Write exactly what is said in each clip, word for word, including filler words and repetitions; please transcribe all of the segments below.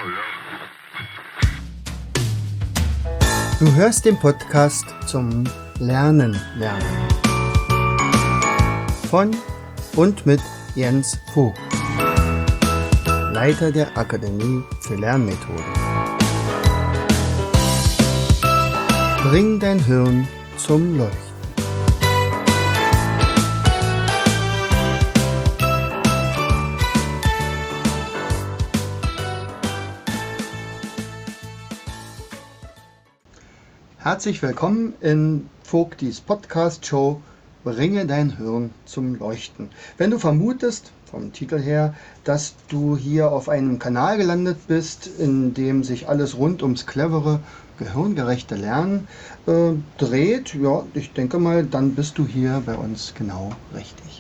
Du hörst den Podcast zum Lernen lernen. Von und mit Jens Vogt, Leiter der Akademie für Lernmethoden. Bring dein Hirn zum Leuchten. Herzlich willkommen in Vogtis Podcast-Show Bringe dein Hirn zum Leuchten. Wenn du vermutest, vom Titel her, dass du hier auf einem Kanal gelandet bist, in dem sich alles rund ums clevere, gehirngerechte Lernen äh, dreht, ja, ich denke mal, dann bist du hier bei uns genau richtig.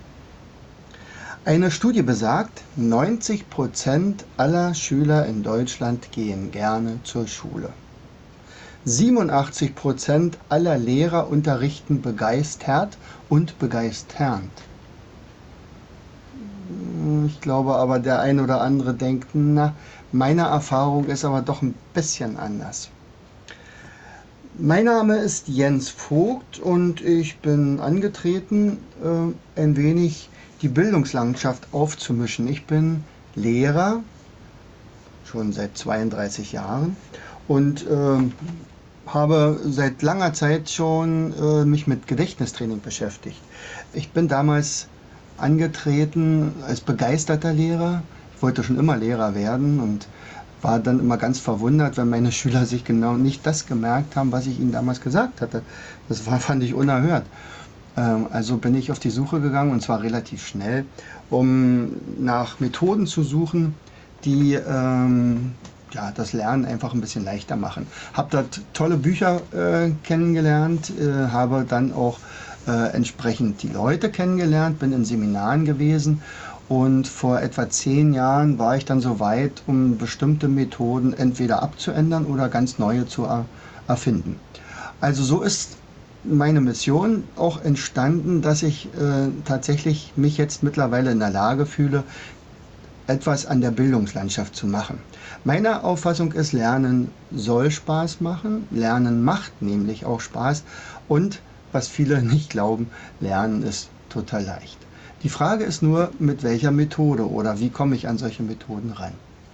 Eine Studie besagt, neunzig Prozent aller Schüler in Deutschland gehen gerne zur Schule. siebenundachtzig Prozent aller Lehrer unterrichten begeistert und begeisternd. Ich glaube aber, der ein oder andere denkt, na, meine Erfahrung ist aber doch ein bisschen anders. Mein Name ist Jens Vogt und ich bin angetreten, äh, ein wenig die Bildungslandschaft aufzumischen. Ich bin Lehrer, schon seit zweiunddreißig Jahren, und äh, habe seit langer Zeit schon äh, mich mit Gedächtnistraining beschäftigt. Ich bin damals angetreten als begeisterter Lehrer. Ich wollte schon immer Lehrer werden und war dann immer ganz verwundert, wenn meine Schüler sich genau nicht das gemerkt haben, was ich ihnen damals gesagt hatte. Das war, fand ich unerhört. Ähm, also bin ich auf die Suche gegangen, und zwar relativ schnell, um nach Methoden zu suchen, die ähm, ja, das Lernen einfach ein bisschen leichter machen. Habe dort tolle Bücher äh, kennengelernt, äh, habe dann auch äh, entsprechend die Leute kennengelernt, bin in Seminaren gewesen, und vor etwa zehn Jahren war ich dann so weit, um bestimmte Methoden entweder abzuändern oder ganz neue zu er erfinden. Also so ist meine Mission auch entstanden, dass ich äh, tatsächlich mich jetzt mittlerweile in der Lage fühle, etwas an der Bildungslandschaft zu machen. Meine Auffassung ist, Lernen soll Spaß machen, Lernen macht nämlich auch Spaß, und was viele nicht glauben, Lernen ist total leicht. Die Frage ist nur, mit welcher Methode oder wie komme ich an solche Methoden ran.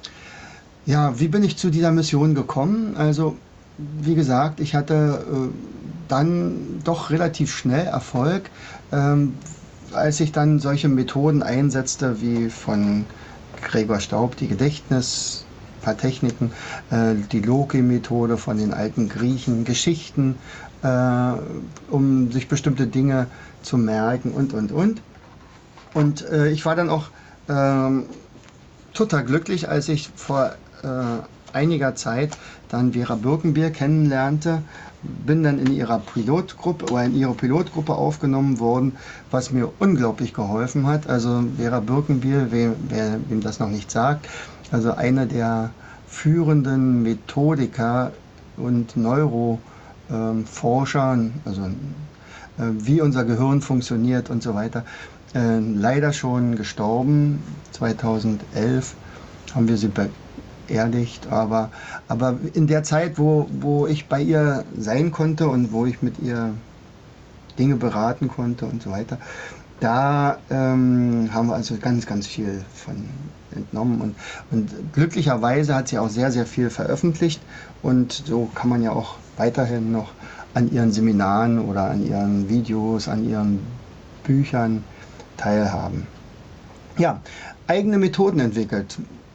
Ja, wie bin ich zu dieser Mission gekommen? Also, wie gesagt, ich hatte äh, dann doch relativ schnell Erfolg, ähm, als ich dann solche Methoden einsetzte, wie von Gregor Staub, die Gedächtnis, ein paar Techniken, äh, die Loki-Methode von den alten Griechen, Geschichten, äh, um sich bestimmte Dinge zu merken und, und, und. Und äh, ich war dann auch äh, total glücklich, als ich vor äh, einiger Zeit dann Vera Birkenbier kennenlernte, bin dann in ihrer Pilotgruppe oder in ihre Pilotgruppe aufgenommen worden, was mir unglaublich geholfen hat. Also Vera Birkenbier, wer, wer wem das noch nicht sagt, also eine der führenden Methodiker und Neuroforscher, also äh, wie unser Gehirn funktioniert und so weiter, äh, leider schon gestorben. zweitausendelf haben wir sie beerdigt, aber, aber in der Zeit, wo, wo ich bei ihr sein konnte und wo ich mit ihr Dinge beraten konnte und so weiter, da ähm, haben wir also ganz, ganz viel von entnommen, und, und glücklicherweise hat sie auch sehr, sehr viel veröffentlicht, und so kann man ja auch weiterhin noch an ihren Seminaren oder an ihren Videos, an ihren Büchern teilhaben. Ja, eigene Methoden entwickelt.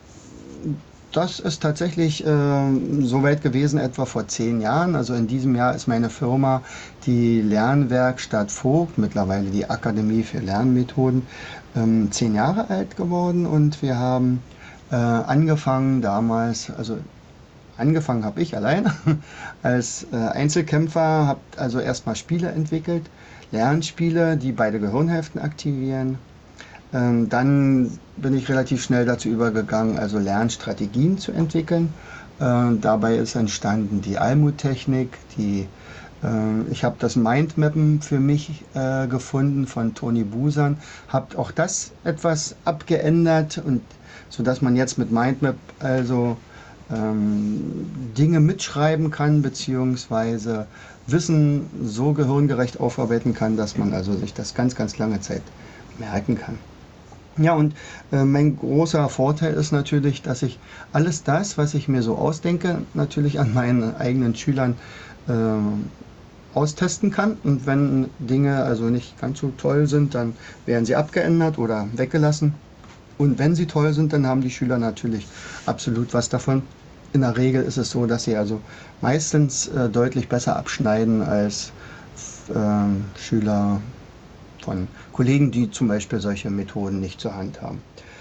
Das ist tatsächlich äh, so weit gewesen, etwa vor zehn Jahren. Also in diesem Jahr ist meine Firma, die Lernwerkstatt Vogt, mittlerweile die Akademie für Lernmethoden, ähm, zehn Jahre alt geworden, und wir haben äh, angefangen damals, also angefangen habe ich allein als äh, Einzelkämpfer, habe also erstmal Spiele entwickelt, Lernspiele, die beide Gehirnhälften aktivieren. Ähm, dann bin ich relativ schnell dazu übergegangen, also Lernstrategien zu entwickeln. Äh, dabei ist entstanden die Almut-Technik, die Äh, ich habe das Mindmappen für mich äh, gefunden von Toni Busan, habe auch das etwas abgeändert, und sodass man jetzt mit Mindmap also ähm, Dinge mitschreiben kann, beziehungsweise Wissen so gehirngerecht aufarbeiten kann, dass man also sich das ganz, ganz lange Zeit merken kann. Ja, und äh, mein großer Vorteil ist natürlich, dass ich alles das, was ich mir so ausdenke, natürlich an meinen eigenen Schülern äh, austesten kann. Und wenn Dinge also nicht ganz so toll sind, dann werden sie abgeändert oder weggelassen. Und wenn sie toll sind, dann haben die Schüler natürlich absolut was davon. In der Regel ist es so, dass sie also meistens äh, deutlich besser abschneiden als äh, Schüler von Kollegen, die zum Beispiel solche Methoden nicht zur Hand haben.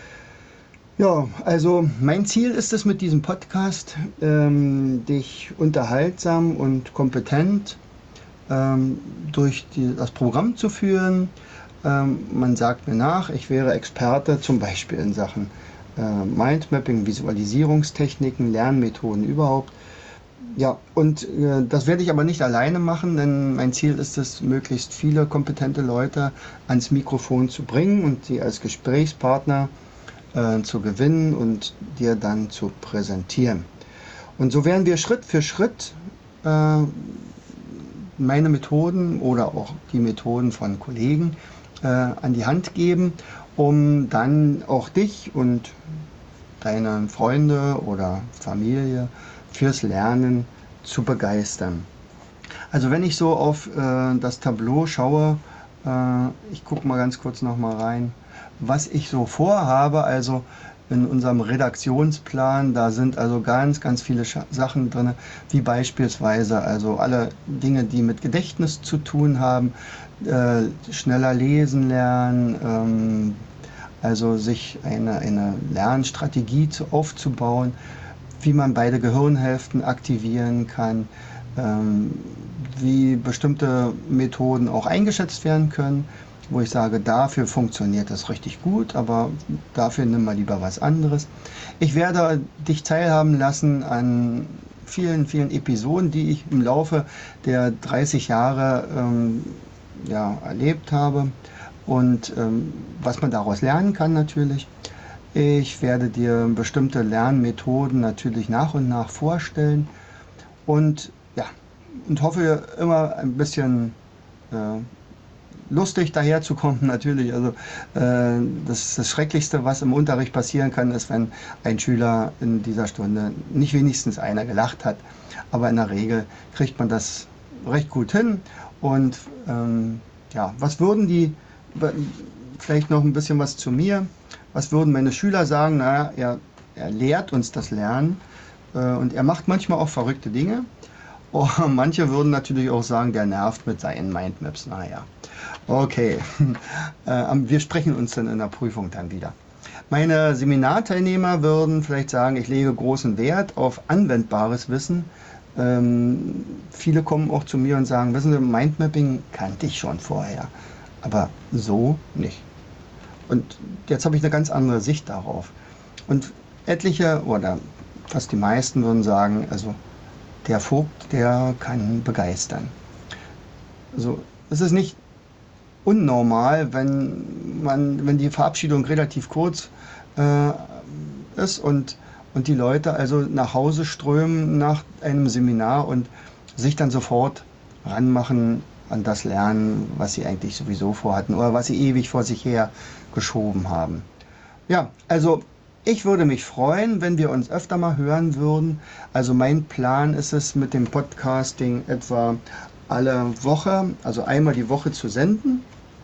Ja, also mein Ziel ist es mit diesem Podcast, ähm, dich unterhaltsam und kompetent ähm, durch die, das Programm zu führen. Ähm, man sagt mir nach, ich wäre Experte zum Beispiel in Sachen äh, Mindmapping, Visualisierungstechniken, Lernmethoden überhaupt. Ja, und äh, das werde ich aber nicht alleine machen, denn mein Ziel ist es, möglichst viele kompetente Leute ans Mikrofon zu bringen und sie als Gesprächspartner äh, zu gewinnen und dir dann zu präsentieren. Und so werden wir Schritt für Schritt äh, meine Methoden oder auch die Methoden von Kollegen äh, an die Hand geben, um dann auch dich und deine Freunde oder Familie fürs Lernen zu begeistern. Also wenn ich so auf äh, das Tableau schaue, äh, ich gucke mal ganz kurz noch mal rein, was ich so vorhabe, also in unserem Redaktionsplan, da sind also ganz, ganz viele Scha Sachen drin, wie beispielsweise also alle Dinge, die mit Gedächtnis zu tun haben, äh, schneller lesen lernen, ähm, also sich eine, eine Lernstrategie zu, aufzubauen, wie man beide Gehirnhälften aktivieren kann, ähm, wie bestimmte Methoden auch eingeschätzt werden können, wo ich sage, dafür funktioniert das richtig gut, aber dafür nimm mal lieber was anderes. Ich werde dich teilhaben lassen an vielen, vielen Episoden, die ich im Laufe der dreißig Jahre ähm, ja, erlebt habe und ähm, was man daraus lernen kann natürlich. Ich werde dir bestimmte Lernmethoden natürlich nach und nach vorstellen und ja, und hoffe immer ein bisschen äh, lustig daherzukommen natürlich. Also äh, das, das Schrecklichste, was im Unterricht passieren kann, ist, wenn ein Schüler in dieser Stunde nicht wenigstens einer gelacht hat. Aber in der Regel kriegt man das recht gut hin. Und ähm, ja, was würden die, vielleicht noch ein bisschen was zu mir, was würden meine Schüler sagen? Naja, er, er lehrt uns das Lernen äh, und er macht manchmal auch verrückte Dinge. Oh, manche würden natürlich auch sagen, der nervt mit seinen Mindmaps. Naja, okay. Äh, wir sprechen uns dann in der Prüfung dann wieder. Meine Seminarteilnehmer würden vielleicht sagen, ich lege großen Wert auf anwendbares Wissen. Ähm, viele kommen auch zu mir und sagen, wissen Sie, Mindmapping kannte ich schon vorher, aber so nicht. Und jetzt habe ich eine ganz andere Sicht darauf. Und etliche oder fast die meisten würden sagen, also der Vogt, der kann begeistern. Also es ist nicht unnormal, wenn man, wenn die Verabschiedung relativ kurz äh, ist und, und die Leute also nach Hause strömen nach einem Seminar und sich dann sofort ranmachen an das Lernen, was sie eigentlich sowieso vorhatten oder was sie ewig vor sich her geschoben haben. Ja, also ich würde mich freuen, wenn wir uns öfter mal hören würden. Also mein Plan ist es, mit dem Podcasting etwa alle Woche, also einmal die Woche zu senden.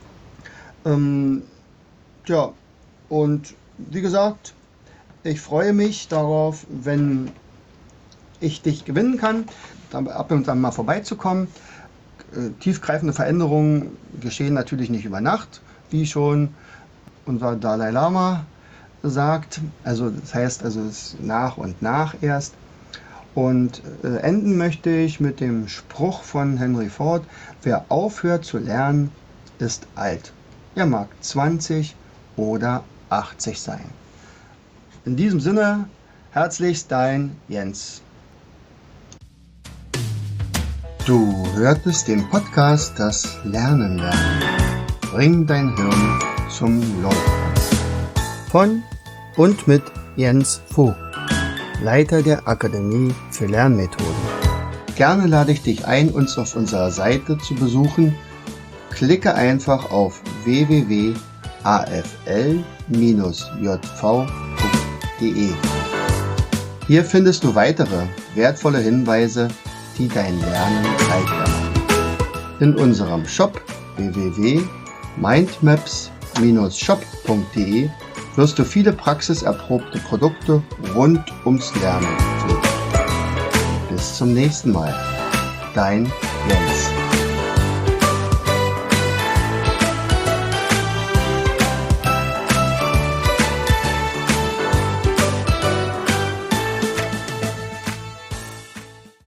Ähm, ja, und wie gesagt, ich freue mich darauf, wenn ich dich gewinnen kann, ab und an mal vorbeizukommen. Äh, tiefgreifende Veränderungen geschehen natürlich nicht über Nacht, wie schon unser Dalai Lama sagt. Also das heißt, also es ist nach und nach erst. Und äh, enden möchte ich mit dem Spruch von Henry Ford: Wer aufhört zu lernen, ist alt. Er mag zwanzig oder achtzig sein. In diesem Sinne, herzlichst dein Jens. Du hörtest den Podcast Das Lernen lernen. Bring dein Hirn zum Laufen. Von und mit Jens Vogt, Leiter der Akademie für Lernmethoden. Gerne lade ich dich ein, uns auf unserer Seite zu besuchen. Klicke einfach auf w w w punkt a f l bindestrich j v punkt d e. Hier findest du weitere wertvolle Hinweise, die dein Lernen leichter machen. In unserem Shop w w w punkt mindmaps bindestrich shop punkt d e wirst du viele praxiserprobte Produkte rund ums Lernen finden. Bis zum nächsten Mal. Dein Jens.